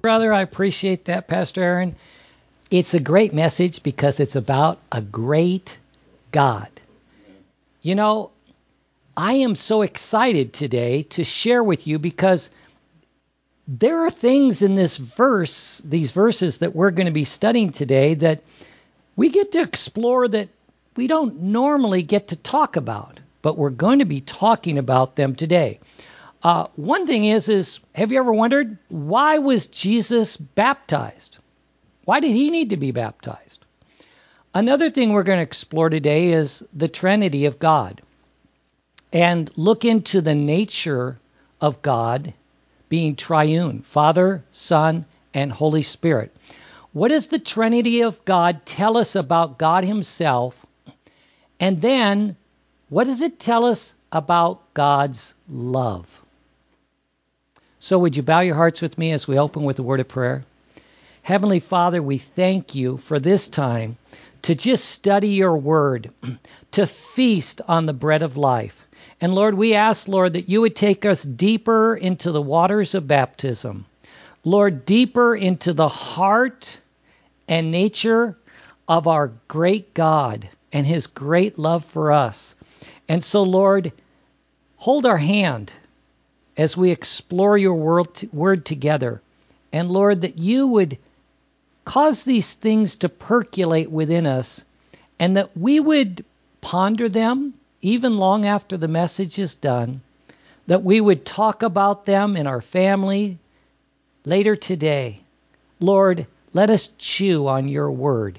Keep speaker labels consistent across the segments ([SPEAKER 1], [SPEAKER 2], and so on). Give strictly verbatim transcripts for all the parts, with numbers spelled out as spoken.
[SPEAKER 1] Brother, I appreciate that, Pastor Aaron. It's a great message because it's about a great God. You know, I am so excited today to share with you because there are things in this verse, these verses that we're going to be studying today that we get to explore that we don't normally get to talk about, but we're going to be talking about them today. Uh, one thing is, is have you ever wondered, why was Jesus baptized? Why did he need to be baptized? Another thing we're going to explore today is the Trinity of God and look into the nature of God being triune, Father, Son, and Holy Spirit. What does the Trinity of God tell us about God himself? And then, what does it tell us about God's love? So would you bow your hearts with me as we open with a word of prayer? Heavenly Father, we thank you for this time to just study your word, to feast on the bread of life. And Lord, we ask, Lord, that you would take us deeper into the waters of baptism. Lord, deeper into the heart and nature of our great God and his great love for us. And so, Lord, hold our hand as we explore your word together. And Lord, that you would cause these things to percolate within us and that we would ponder them even long after the message is done, that we would talk about them in our family later today. Lord, let us chew on your word.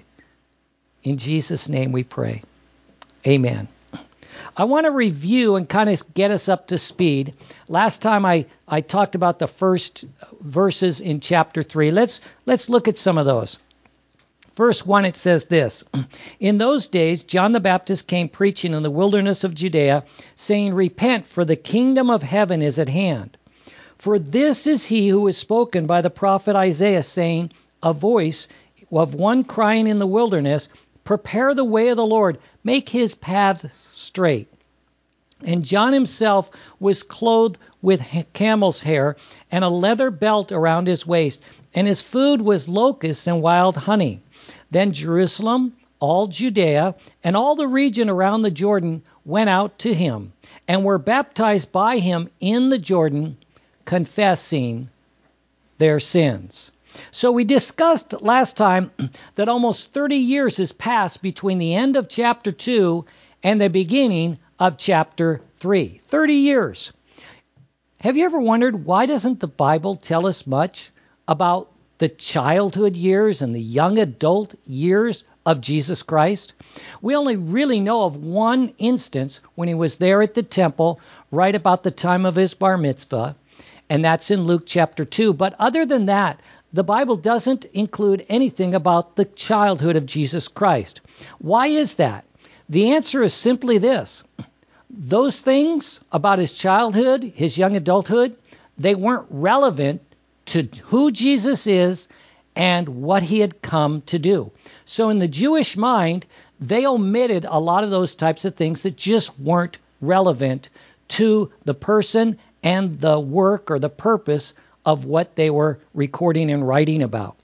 [SPEAKER 1] In Jesus' name we pray. Amen. I want to review and kind of get us up to speed. Last time I, I talked about the first verses in chapter three. Let's, let's look at some of those. Verse one, it says this, "In those days, John the Baptist came preaching in the wilderness of Judea, saying, 'Repent, for the kingdom of heaven is at hand. For this is he who is spoken by the prophet Isaiah, saying, a voice of one crying in the wilderness, prepare the way of the Lord, make his path straight.' And John himself was clothed with camel's hair and a leather belt around his waist, and his food was locusts and wild honey. Then Jerusalem, all Judea, and all the region around the Jordan went out to him, and were baptized by him in the Jordan, confessing their sins." So we discussed last time that almost thirty years has passed between the end of chapter two and the beginning of chapter three. thirty years. Have you ever wondered, why doesn't the Bible tell us much about the childhood years and the young adult years of Jesus Christ? We only really know of one instance when he was there at the temple right about the time of his bar mitzvah, and that's in Luke chapter two. But other than that, the Bible doesn't include anything about the childhood of Jesus Christ. Why is that? The answer is simply this. Those things about his childhood, his young adulthood, they weren't relevant to who Jesus is and what he had come to do. So in the Jewish mind, they omitted a lot of those types of things that just weren't relevant to the person and the work or the purpose of what they were recording and writing about.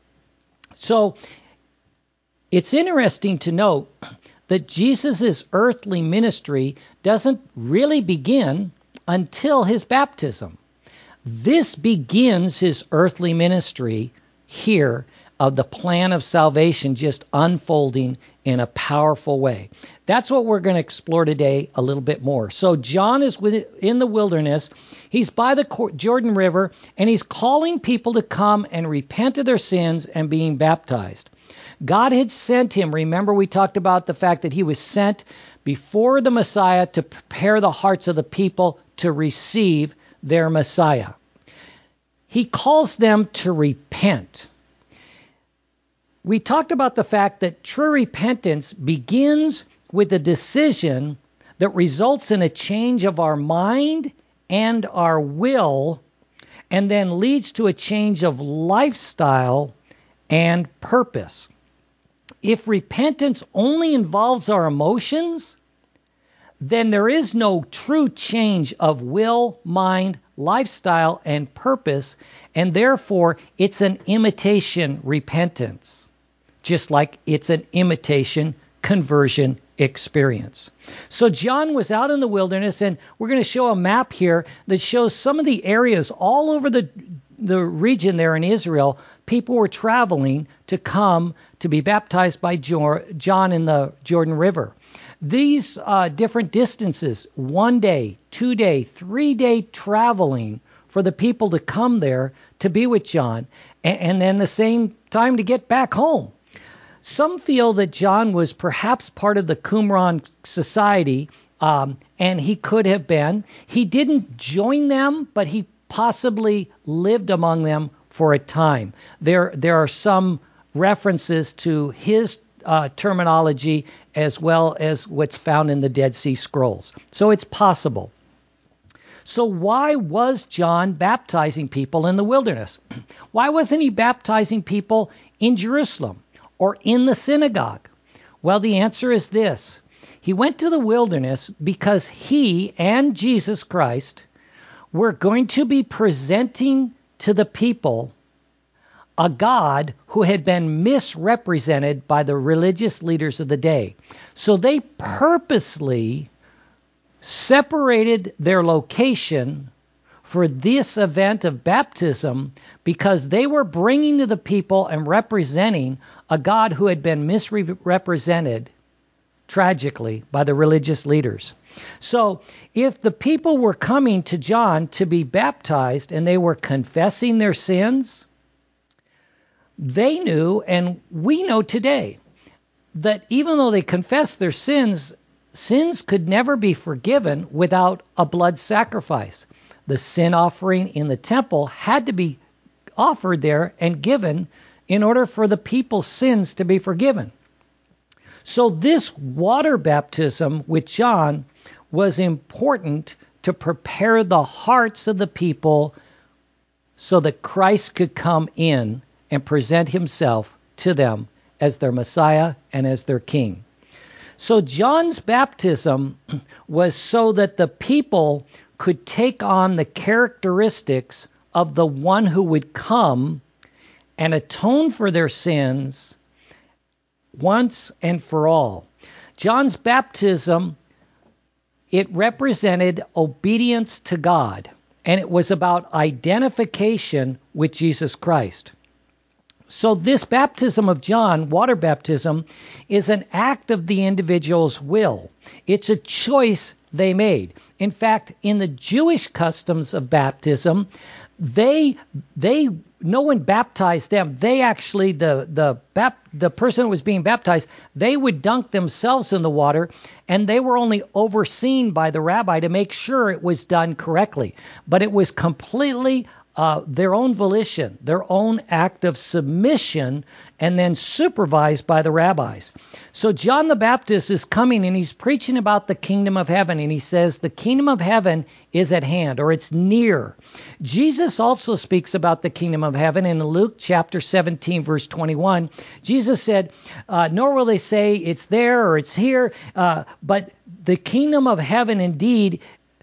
[SPEAKER 1] So it's interesting to note that Jesus' earthly ministry doesn't really begin until his baptism. This begins his earthly ministry here of the plan of salvation just unfolding in a powerful way. That's what we're going to explore today a little bit more. So John is in the wilderness. He's by the Jordan River, and he's calling people to come and repent of their sins and being baptized. God had sent him. Remember, we talked about the fact that he was sent before the Messiah to prepare the hearts of the people to receive their Messiah. He calls them to repent. We talked about the fact that true repentance begins with a decision that results in a change of our mind and our will, and then leads to a change of lifestyle and purpose. If repentance only involves our emotions, then there is no true change of will, mind, lifestyle, and purpose, and therefore it's an imitation repentance, just like it's an imitation conversion experience. So John was out in the wilderness, and we're going to show a map here that shows some of the areas all over the the region there in Israel. People were traveling to come to be baptized by John in the Jordan River. These uh, different distances, one day, two day, three day traveling for the people to come there to be with John, and, and then the same time to get back home. Some feel that John was perhaps part of the Qumran society, um, and he could have been. He didn't join them, but he possibly lived among them for a time. There, there are some references to his uh, terminology as well as what's found in the Dead Sea Scrolls. So it's possible. So why was John baptizing people in the wilderness? Why wasn't he baptizing people in Jerusalem or in the synagogue? Well, the answer is this. He went to the wilderness because he and Jesus Christ were going to be presenting to the people a God who had been misrepresented by the religious leaders of the day. So they purposely separated their location for this event of baptism because they were bringing to the people and representing a God who had been misrepresented tragically by the religious leaders. So if the people were coming to John to be baptized and they were confessing their sins, they knew, and we know today, that even though they confessed their sins, sins could never be forgiven without a blood sacrifice. The sin offering in the temple had to be offered there and given in order for the people's sins to be forgiven. So this water baptism with John was important to prepare the hearts of the people so that Christ could come in and present himself to them as their Messiah and as their King. So John's baptism was so that the people could take on the characteristics of the one who would come and atone for their sins once and for all. John's baptism, it represented obedience to God, and it was about identification with Jesus Christ. So this baptism of John, water baptism, is an act of the individual's will. It's a choice they made. In fact, in the Jewish customs of baptism, they they no one baptized them. They actually the the bap, the person who was being baptized, they would dunk themselves in the water, and they were only overseen by the rabbi to make sure it was done correctly. But it was completely Uh, their own volition, their own act of submission, and then supervised by the rabbis. So John the Baptist is coming and he's preaching about the kingdom of heaven, and he says the kingdom of heaven is at hand, or it's near. Jesus also speaks about the kingdom of heaven in Luke chapter seventeen, verse twenty-one. Jesus said, uh, nor will they say it's there or it's here, uh, but the kingdom of heaven indeed,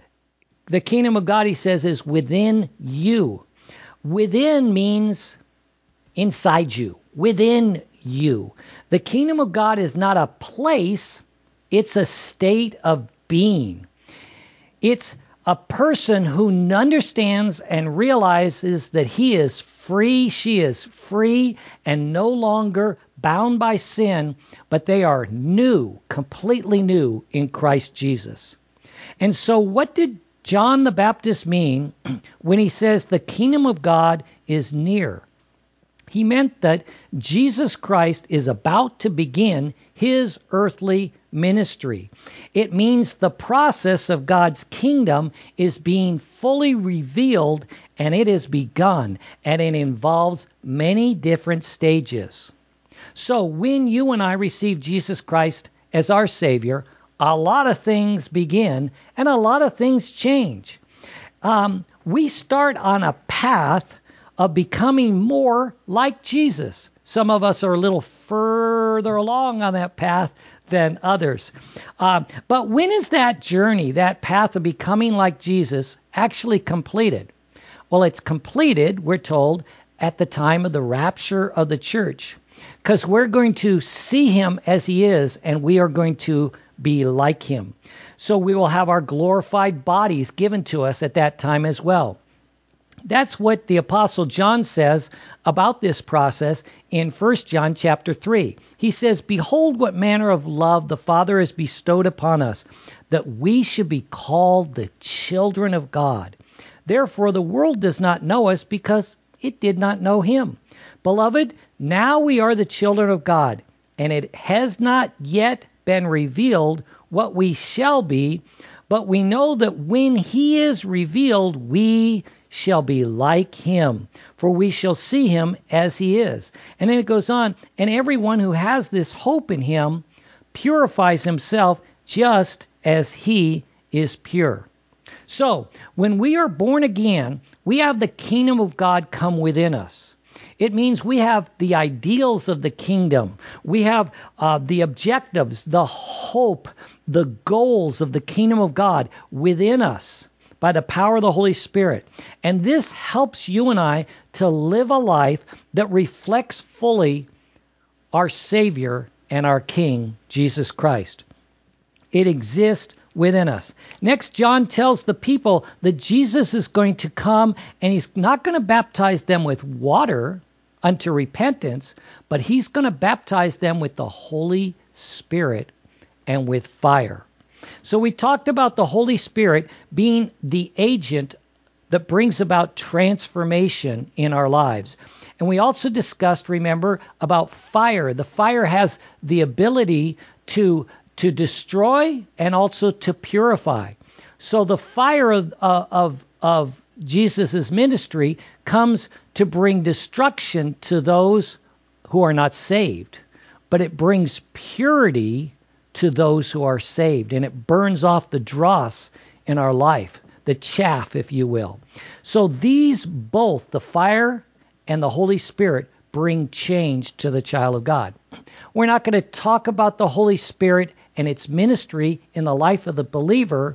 [SPEAKER 1] the kingdom of God, he says, is within you. Within means inside you, within you. The kingdom of God is not a place, it's a state of being. It's a person who understands and realizes that he is free, she is free, and no longer bound by sin, but they are new, completely new in Christ Jesus. And so what did John the Baptist mean when he says the kingdom of God is near? He meant that Jesus Christ is about to begin his earthly ministry. It means the process of God's kingdom is being fully revealed, and it has begun, and it involves many different stages. So when you and I receive Jesus Christ as our Savior, a lot of things begin and a lot of things change. Um, we start on a path of becoming more like Jesus. Some of us are a little further along on that path than others. Uh, but when is that journey, that path of becoming like Jesus, actually completed? Well, it's completed, we're told, at the time of the rapture of the church. Because we're going to see him as he is, and we are going to be like him. So we will have our glorified bodies given to us at that time as well. That's what the Apostle John says about this process in First John chapter three. He says, "Behold what manner of love the Father has bestowed upon us, that we should be called the children of God. Therefore the world does not know us because it did not know him. Beloved, now we are the children of God, and it has not yet been revealed what we shall be, but we know that when he is revealed, we shall be like him, for we shall see him as he is." And then it goes on, "And everyone who has this hope in him purifies himself just as he is pure." So, when we are born again, we have the kingdom of God come within us. It means we have the ideals of the kingdom. We have uh, the objectives, the hope, the goals of the kingdom of God within us by the power of the Holy Spirit. And this helps you and I to live a life that reflects fully our Savior and our King, Jesus Christ. It exists within us. Next, John tells the people that Jesus is going to come, and he's not going to baptize them with water unto repentance, but he's going to baptize them with the Holy Spirit and with fire. So we talked about the Holy Spirit being the agent that brings about transformation in our lives. And we also discussed, remember, about fire. The fire has the ability to to destroy and also to purify. So the fire of uh, of, of Jesus' ministry comes to bring destruction to those who are not saved, but it brings purity to those who are saved, and it burns off the dross in our life, the chaff, if you will. So these both, the fire and the Holy Spirit, bring change to the child of God. We're not going to talk about the Holy Spirit and its ministry in the life of the believer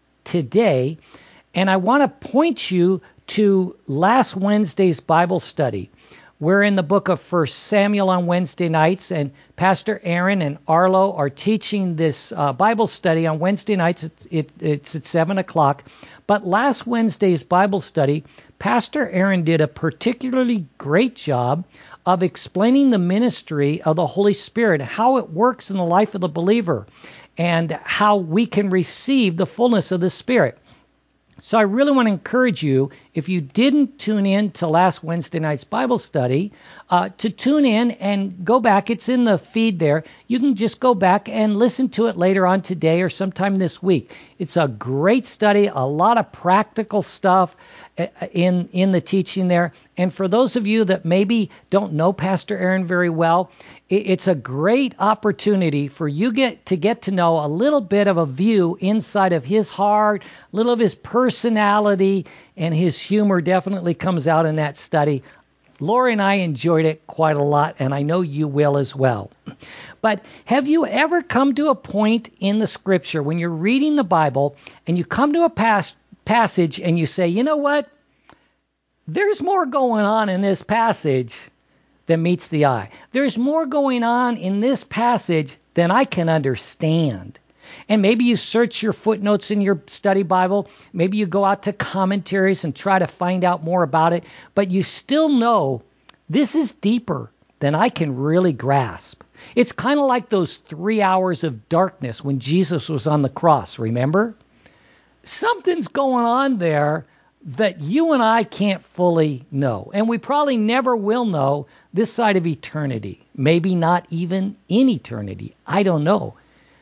[SPEAKER 1] today, and I want to point you to last Wednesday's Bible study. We're in the book of First Samuel on Wednesday nights, and Pastor Aaron and Arlo are teaching this uh, Bible study on Wednesday nights. It, it, it's at seven o'clock. But last Wednesday's Bible study, Pastor Aaron did a particularly great job of explaining the ministry of the Holy Spirit, how it works in the life of the believer, and how we can receive the fullness of the Spirit. So I really want to encourage you, if you didn't tune in to last Wednesday night's Bible study, uh, to tune in and go back. It's in the feed there. You can just go back and listen to it later on today or sometime this week. It's a great study, a lot of practical stuff in, in the teaching there. And for those of you that maybe don't know Pastor Aaron very well, it's a great opportunity for you get to get to know a little bit of a view inside of his heart, a little of his personality, and his humor definitely comes out in that study. Lori and I enjoyed it quite a lot, and I know you will as well. But have you ever come to a point in the Scripture when you're reading the Bible and you come to a pas- passage and you say, you know what? There's more going on in this passage than meets the eye. There's more going on in this passage than I can understand. And maybe you search your footnotes in your study Bible. Maybe you go out to commentaries and try to find out more about it. But you still know this is deeper than I can really grasp. It's kind of like those three hours of darkness when Jesus was on the cross, remember? Something's going on there that you and I can't fully know. And we probably never will know this side of eternity. Maybe not even in eternity. I don't know.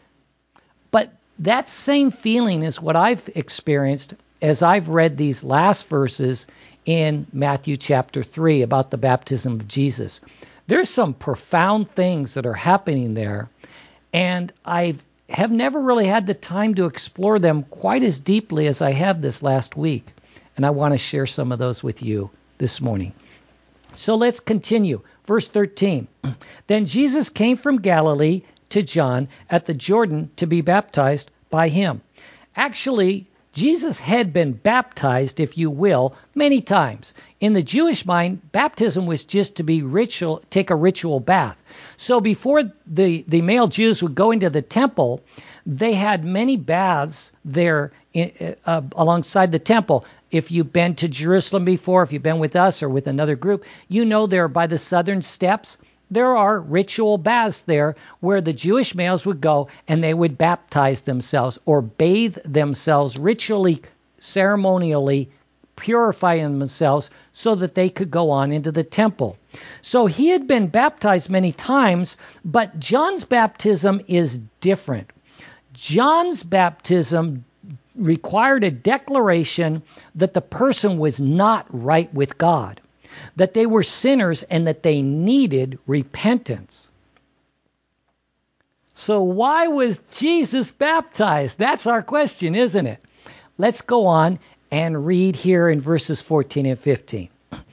[SPEAKER 1] But that same feeling is what I've experienced as I've read these last verses in Matthew chapter three about the baptism of Jesus. There's some profound things that are happening there, and I have never really had the time to explore them quite as deeply as I have this last week. And I want to share some of those with you this morning. So let's continue. Verse thirteen. Then Jesus came from Galilee to John at the Jordan to be baptized by him. Actually, Jesus had been baptized, if you will, many times. In the Jewish mind, baptism was just to be ritual, take a ritual bath. So before the, the male Jews would go into the temple, they had many baths there in, uh, alongside the temple. If you've been to Jerusalem before, if you've been with us or with another group, you know there by the southern steps, there are ritual baths there where the Jewish males would go and they would baptize themselves or bathe themselves ritually, ceremonially, purifying themselves so that they could go on into the temple. So he had been baptized many times, but John's baptism is different. John's baptism required a declaration that the person was not right with God, that they were sinners and that they needed repentance. So why was Jesus baptized? That's our question, isn't it? Let's go on and read here in verses fourteen and fifteen.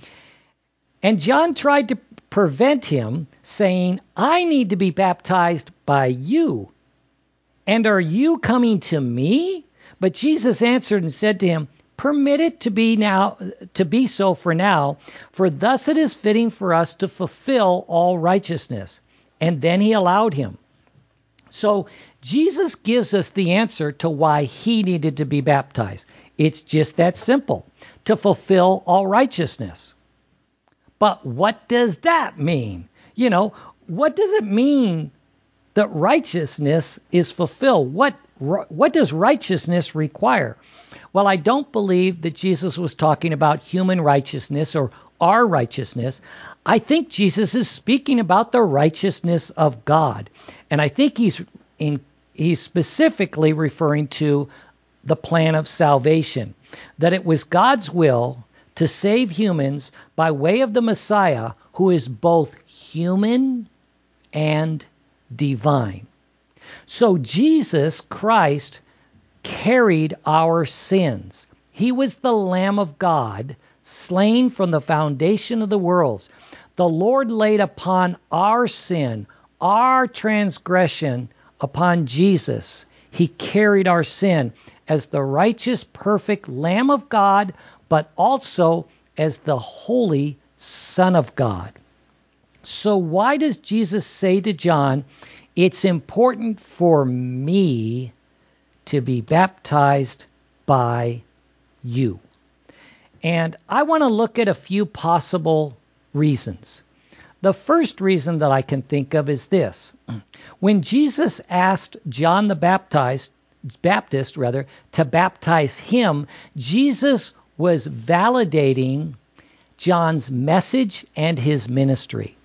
[SPEAKER 1] And John tried to prevent him, saying, I need to be baptized by you, and are you coming to me? But Jesus answered and said to him, Permit it to be now to be so for now, for thus it is fitting for us to fulfill all righteousness. And then he allowed him. So Jesus gives us the answer to why he needed to be baptized. It's just that simple, to fulfill all righteousness. But what does that mean? You know, what does it mean that righteousness is fulfilled? What what does righteousness require? Well, I don't believe that Jesus was talking about human righteousness or our righteousness. I think Jesus is speaking about the righteousness of God. And I think he's in, he's specifically referring to the plan of salvation, that it was God's will to save humans by way of the Messiah, who is both human and divine. So Jesus Christ carried our sins. He was the Lamb of God, slain from the foundation of the world. The Lord laid upon our sin, our transgression upon Jesus. He carried our sin as the righteous, perfect Lamb of God, but also as the holy Son of God. So why does Jesus say to John, it's important for me to be baptized by you? And I want to look at a few possible reasons. The first reason that I can think of is this. When Jesus asked John the Baptist, Baptist rather, to baptize him, Jesus was validating John's message and his ministry.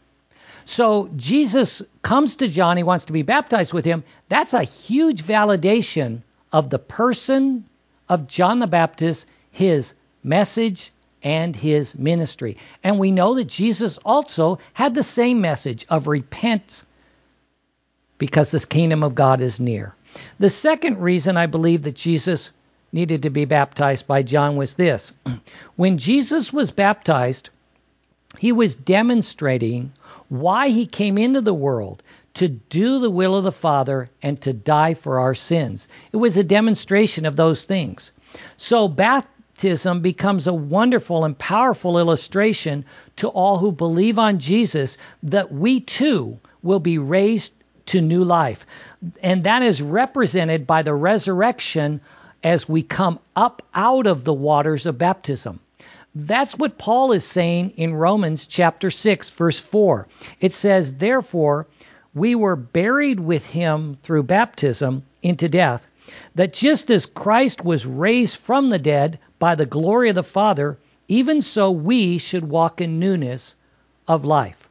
[SPEAKER 1] So Jesus comes to John, he wants to be baptized with him. That's a huge validation of the person of John the Baptist, his message and his ministry. And we know that Jesus also had the same message of repent because the kingdom of God is near. The second reason I believe that Jesus needed to be baptized by John was this. When Jesus was baptized, he was demonstrating why he came into the world, to do the will of the Father and to die for our sins. It was a demonstration of those things. So baptism becomes a wonderful and powerful illustration to all who believe on Jesus that we too will be raised to new life. And that is represented by the resurrection as we come up out of the waters of baptism. That's what Paul is saying in Romans chapter six, verse four. It says, therefore, we were buried with him through baptism into death, that just as Christ was raised from the dead by the glory of the Father, even so we should walk in newness of life.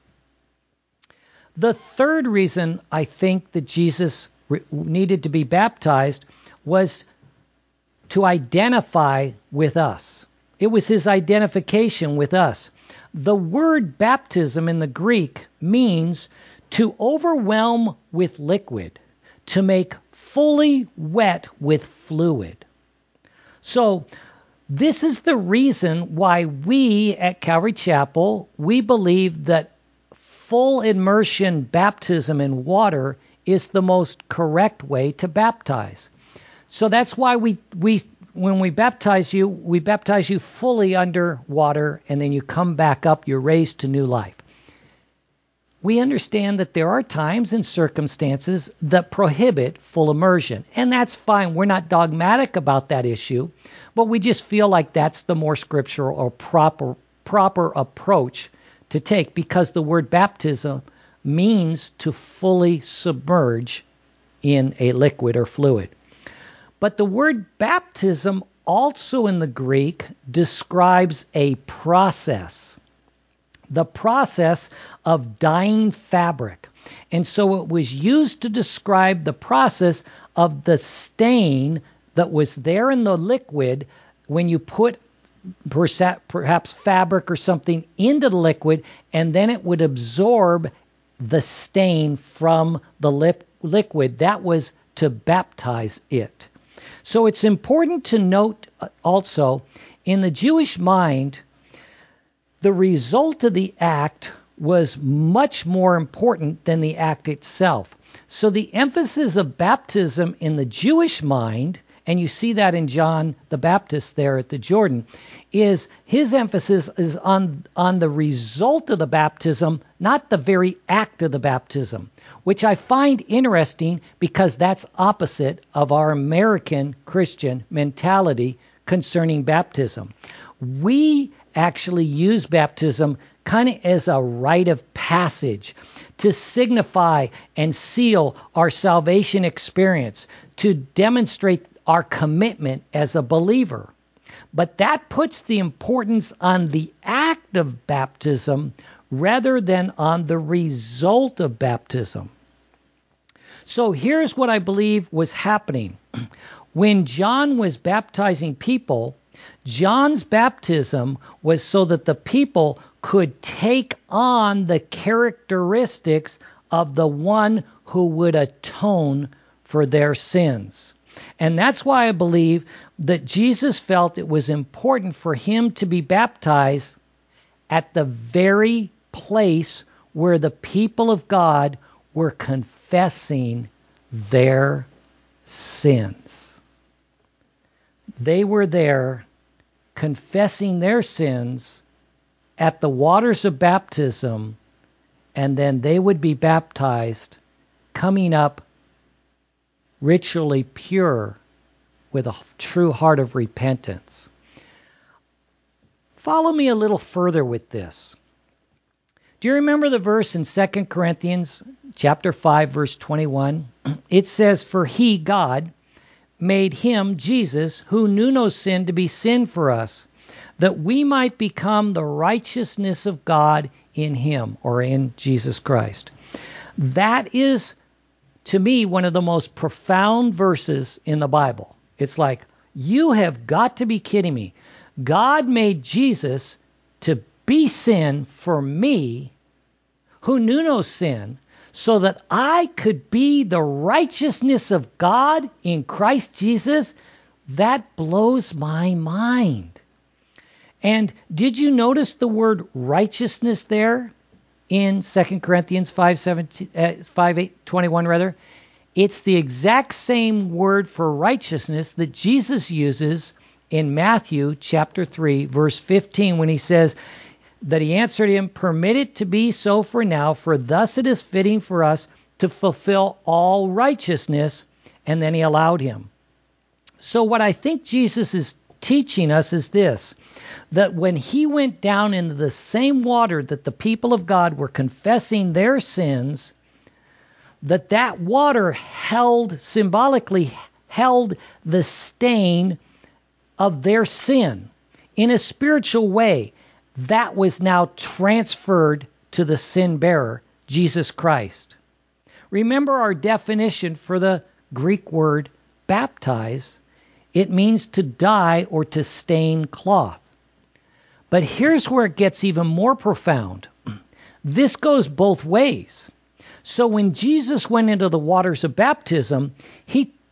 [SPEAKER 1] The third reason I think that Jesus re- needed to be baptized was to identify with us. It was his identification with us. The word baptism in the Greek means to overwhelm with liquid, to make fully wet with fluid. So this is the reason why we at Calvary Chapel, we believe that full immersion baptism in water is the most correct way to baptize. So that's why we, we when we baptize you, we baptize you fully under water, and then you come back up, you're raised to new life. We understand that there are times and circumstances that prohibit full immersion, and that's fine. We're not dogmatic about that issue, but we just feel like that's the more scriptural or proper proper approach to take, because the word baptism means to fully submerge in a liquid or fluid. But the word baptism also in the Greek describes a process, the process of dyeing fabric. And so it was used to describe the process of the stain that was there in the liquid when you put perhaps fabric or something into the liquid, and then it would absorb the stain from the lip liquid. That was to baptize it. So it's important to note also, in the Jewish mind, the result of the act was much more important than the act itself. So the emphasis of baptism in the Jewish mind, and you see that in John the Baptist there at the Jordan, is his emphasis is on, on the result of the baptism, not the very act of the baptism, which I find interesting because that's opposite of our American Christian mentality concerning baptism. We actually use baptism kind of as a rite of passage to signify and seal our salvation experience, to demonstrate our commitment as a believer. But that puts the importance on the act of baptism rather than on the result of baptism. So here's what I believe was happening. When John was baptizing people, John's baptism was so that the people could take on the characteristics of the one who would atone for their sins. And that's why I believe that Jesus felt it was important for him to be baptized at the very place where the people of God were confessing their sins. They were there confessing their sins at the waters of baptism, and then they would be baptized, coming up ritually pure with a true heart of repentance. Follow me a little further with this. Do you remember the verse in Second Corinthians chapter five, verse twenty-one? It says, "For he, God, made him, Jesus, who knew no sin, to be sin for us, that we might become the righteousness of God in him," or in Jesus Christ. That is, to me, one of the most profound verses in the Bible. It's like, you have got to be kidding me. God made Jesus to be sin for me, who knew no sin, so that I could be the righteousness of God in Christ Jesus. That blows my mind. And did you notice the word righteousness there in Second Corinthians five twenty-one rather? It's the exact same word for righteousness that Jesus uses in Matthew chapter three, verse fifteen, when he says that he answered him, "Permit it to be so for now, for thus it is fitting for us to fulfill all righteousness." And then he allowed him. So what I think Jesus is teaching us is this, that when he went down into the same water that the people of God were confessing their sins, that that water held, symbolically held the stain of their sin. In a spiritual way, that was now transferred to the sin bearer, Jesus Christ. Remember our definition for the Greek word baptize. It means to dye or to stain cloth. But here's where it gets even more profound. This goes both ways. So when Jesus went into the waters of baptism, he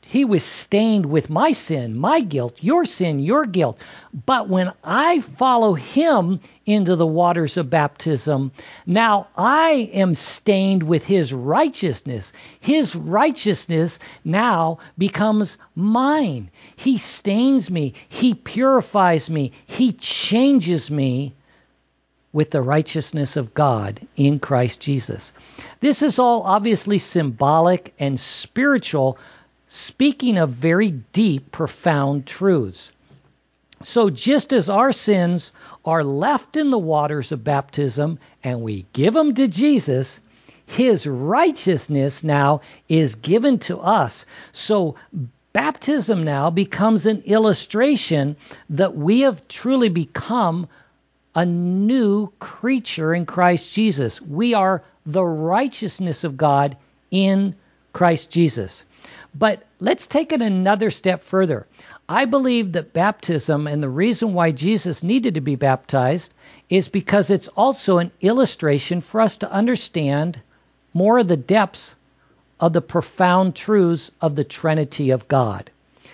[SPEAKER 1] He was stained with my sin, my guilt, your sin, your guilt. But when I follow him into the waters of baptism, now I am stained with his righteousness. His righteousness now becomes mine. He stains me. He purifies me. He changes me with the righteousness of God in Christ Jesus. This is all obviously symbolic and spiritual, speaking of very deep, profound truths. So just as our sins are left in the waters of baptism and we give them to Jesus, his righteousness now is given to us. So baptism now becomes an illustration that we have truly become a new creature in Christ Jesus. We are the righteousness of God in Christ Jesus. But let's take it another step further. I believe that baptism, and the reason why Jesus needed to be baptized, is because it's also an illustration for us to understand more of the depths of the profound truths of the Trinity of God.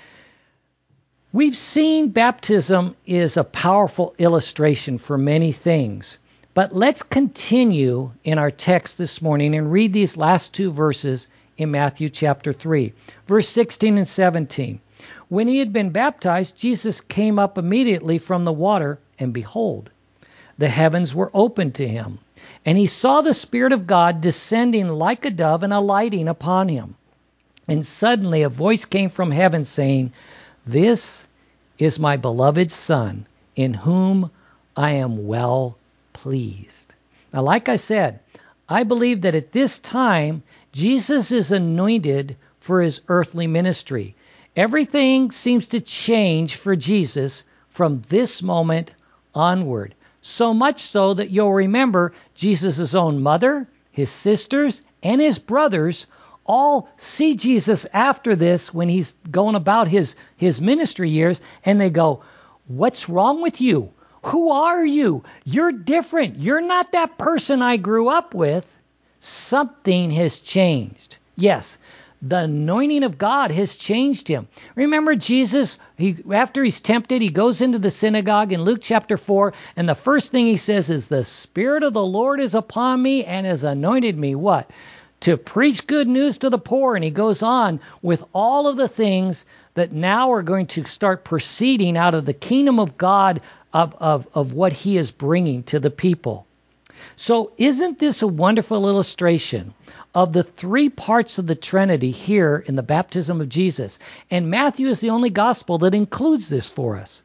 [SPEAKER 1] We've seen baptism is a powerful illustration for many things, but let's continue in our text this morning and read these last two verses in Matthew chapter three, verse sixteen and seventeen. When he had been baptized, Jesus came up immediately from the water, and behold, the heavens were opened to him, and he saw the Spirit of God descending like a dove and alighting upon him. And suddenly a voice came from heaven saying, "This is my beloved Son, in whom I am well pleased." Now, like I said, I believe that at this time, Jesus is anointed for his earthly ministry. Everything seems to change for Jesus from this moment onward. So much so that you'll remember Jesus' own mother, his sisters, and his brothers all see Jesus after this when he's going about his, his ministry years, and they go, "What's wrong with you? Who are you? You're different. You're not that person I grew up with." Something has changed. Yes, the anointing of God has changed him. Remember Jesus, he, after he's tempted, he goes into the synagogue in Luke chapter four, and the first thing he says is, "The Spirit of the Lord is upon me and has anointed me," what? "To preach good news to the poor." And he goes on with all of the things that now are going to start proceeding out of the kingdom of God of, of, of what he is bringing to the people. So isn't this a wonderful illustration of the three parts of the Trinity here in the baptism of Jesus? And Matthew is the only gospel that includes this for us.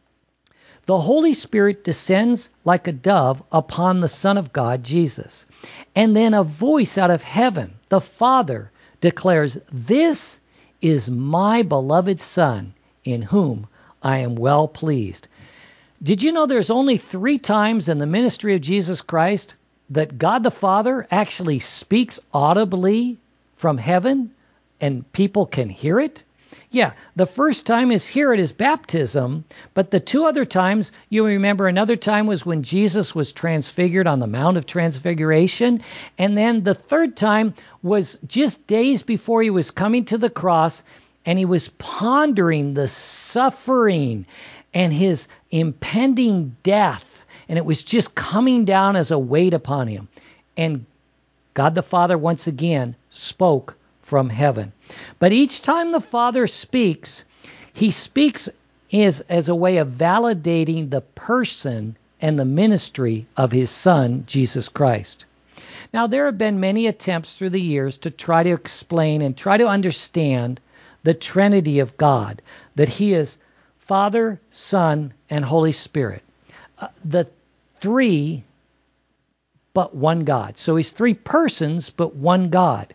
[SPEAKER 1] The Holy Spirit descends like a dove upon the Son of God, Jesus. And then a voice out of heaven, the Father, declares, "This is my beloved Son, in whom I am well pleased." Did you know there's only three times in the ministry of Jesus Christ that God the Father actually speaks audibly from heaven and people can hear it? Yeah, the first time is here at his baptism, but the two other times, you remember another time was when Jesus was transfigured on the Mount of Transfiguration, and then the third time was just days before he was coming to the cross, and he was pondering the suffering and his impending death, and it was just coming down as a weight upon him. And God the Father once again spoke from heaven. But each time the Father speaks, he speaks as, as a way of validating the person and the ministry of his Son, Jesus Christ. Now, there have been many attempts through the years to try to explain and try to understand the Trinity of God, that he is Father, Son, and Holy Spirit. Uh, the three, but one God. So he's three persons, but one God.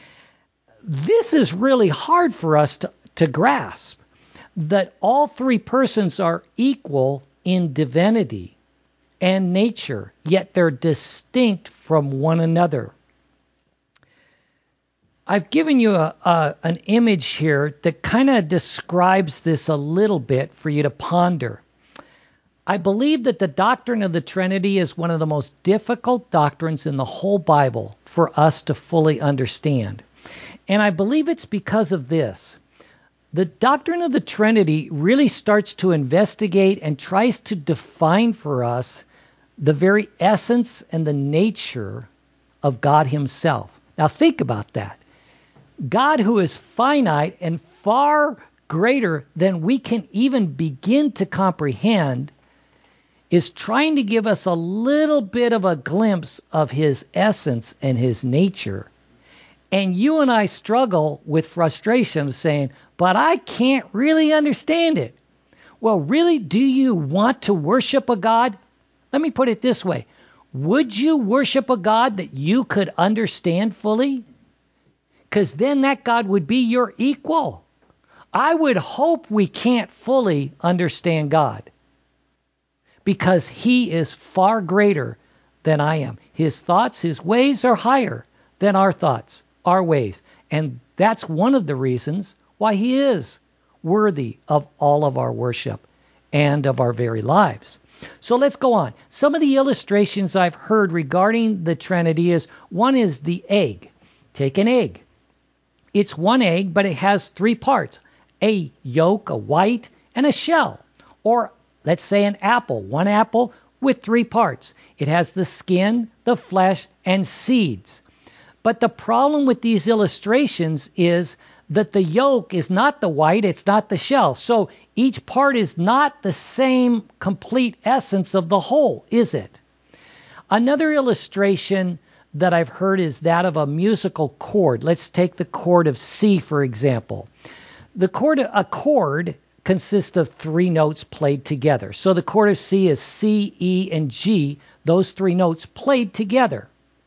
[SPEAKER 1] This is really hard for us to, to grasp, that all three persons are equal in divinity and nature, yet they're distinct from one another. I've given you a, a, an image here that kind of describes this a little bit for you to ponder. I believe that the doctrine of the Trinity is one of the most difficult doctrines in the whole Bible for us to fully understand. And I believe it's because of this. The doctrine of the Trinity really starts to investigate and tries to define for us the very essence and the nature of God himself. Now think about that. God, who is finite and far greater than we can even begin to comprehend, is trying to give us a little bit of a glimpse of his essence and his nature. And you and I struggle with frustration of saying, but I can't really understand it. Well, really, do you want to worship a God? Let me put it this way. Would you worship a God that you could understand fully? Because then that God would be your equal. I would hope we can't fully understand God, because he is far greater than I am. His thoughts, his ways are higher than our thoughts, our ways. And that's one of the reasons why he is worthy of all of our worship and of our very lives. So let's go on. Some of the illustrations I've heard regarding the Trinity is, one is the egg. Take an egg. It's one egg, but it has three parts: a yolk, a white, and a shell. Or let's say an apple, one apple with three parts. It has the skin, the flesh, and seeds. But the problem with these illustrations is that the yolk is not the white, it's not the shell. So each part is not the same complete essence of the whole, is it? Another illustration that I've heard is that of a musical chord. Let's take the chord of C, for example. The chord, a chord consists of three notes played together. So the chord of C is C, E, and G, those three notes played together.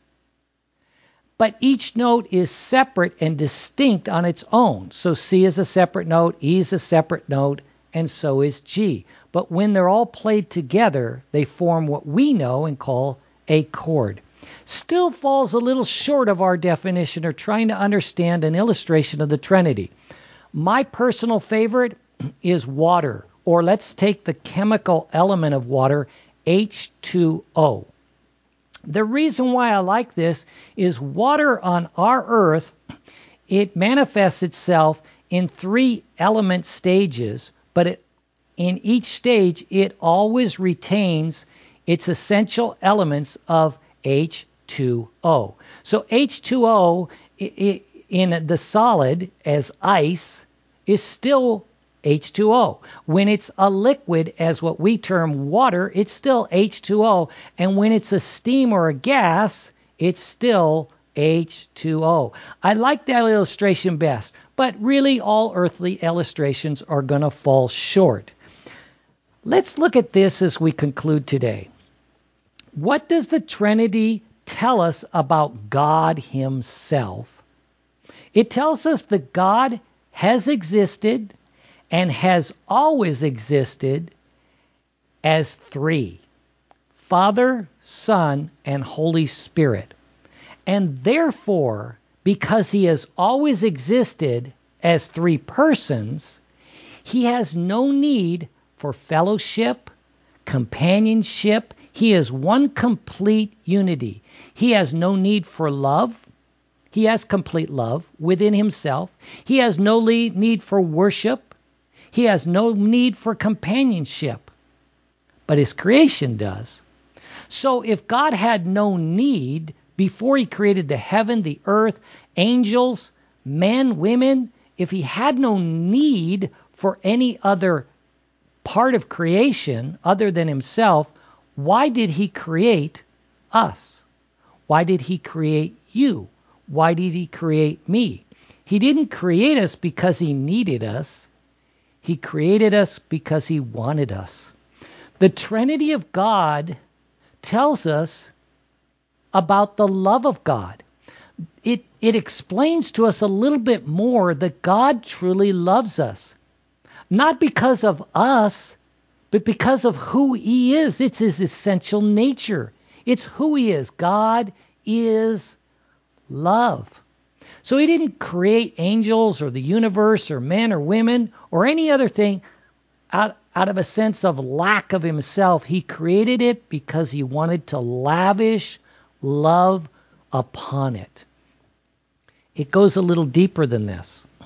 [SPEAKER 1] But each note is separate and distinct on its own. So C is a separate note, E is a separate note, and so is G. But when they're all played together, they form what we know and call a chord. Still falls a little short of our definition or trying to understand an illustration of the Trinity. My personal favorite is water, or let's take the chemical element of water, H two O. The reason why I like this is water on our earth, it manifests itself in three element stages, but it, in each stage it always retains its essential elements of H two O. So H two O it, it, in the solid as ice is still H two O. When it's a liquid, as what we term water, it's still H two O. And when it's a steam or a gas, it's still H two O. I like that illustration best, but really all earthly illustrations are going to fall short. Let's look at this as we conclude today. What does the Trinity tell us about God himself? It tells us that God has existed and has always existed as three: Father, Son, and Holy Spirit. And therefore, because he has always existed as three persons, he has no need for fellowship, companionship. He is one complete unity. He has no need for love. He has complete love within himself. He has no need for worship. He has no need for companionship, but his creation does. So if God had no need before he created the heaven, the earth, angels, men, women, if he had no need for any other part of creation other than himself, why did he create us? Why did he create you? Why did he create me? He didn't create us because he needed us. He created us because he wanted us. The Trinity of God tells us about the love of God. It, it explains to us a little bit more that God truly loves us. Not because of us, but because of who he is. It's his essential nature. It's who he is. God is love. So he didn't create angels or the universe or men or women or any other thing out, out of a sense of lack of himself. He created it because he wanted to lavish love upon it. It goes a little deeper than this.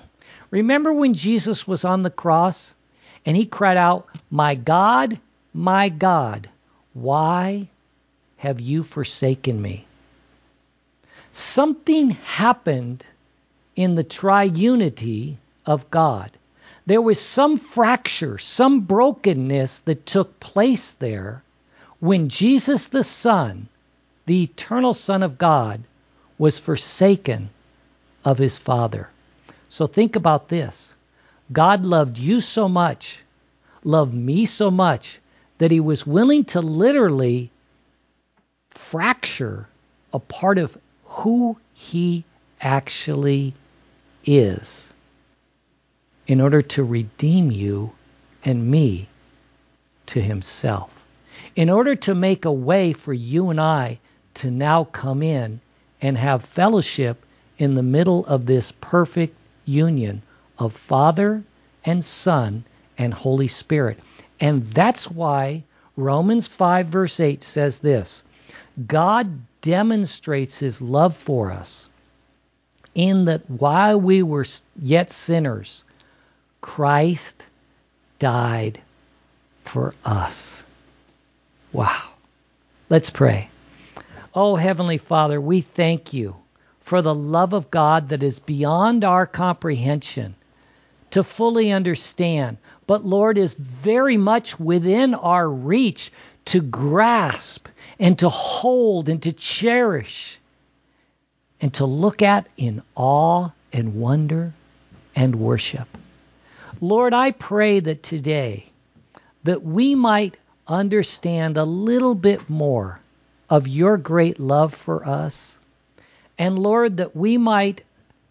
[SPEAKER 1] Remember when Jesus was on the cross and he cried out, "My God, my God, why have you forsaken me?" Something happened in the triunity of God. There was some fracture, some brokenness that took place there when Jesus the Son, the eternal Son of God, was forsaken of his Father. So think about this. God loved you so much, loved me so much, that he was willing to literally fracture a part of who he actually is in order to redeem you and me to himself. In order to make a way for you and I to now come in and have fellowship in the middle of this perfect union of Father and Son and Holy Spirit. And that's why Romans five verse eight says this: God demonstrates his love for us in that while we were yet sinners, Christ died for us. Wow. Let's pray. Oh, Heavenly Father, we thank you for the love of God that is beyond our comprehension to fully understand, but Lord, is very much within our reach to grasp and to hold and to cherish and to look at in awe and wonder and worship. Lord, I pray that today that we might understand a little bit more of your great love for us. And Lord, that we might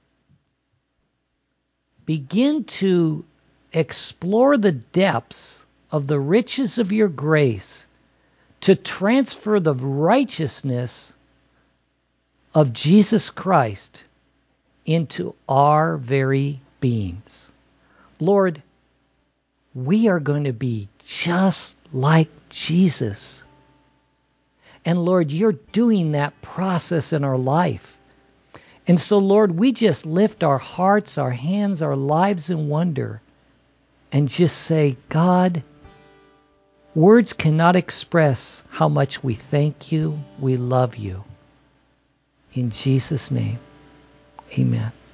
[SPEAKER 1] begin to explore the depths of the riches of your grace to transfer the righteousness of Jesus Christ into our very beings. Lord, we are going to be just like Jesus. And Lord, you're doing that process in our life. And so, Lord, we just lift our hearts, our hands, our lives in wonder and just say, God, words cannot express how much we thank you, we love you. In Jesus' name, amen.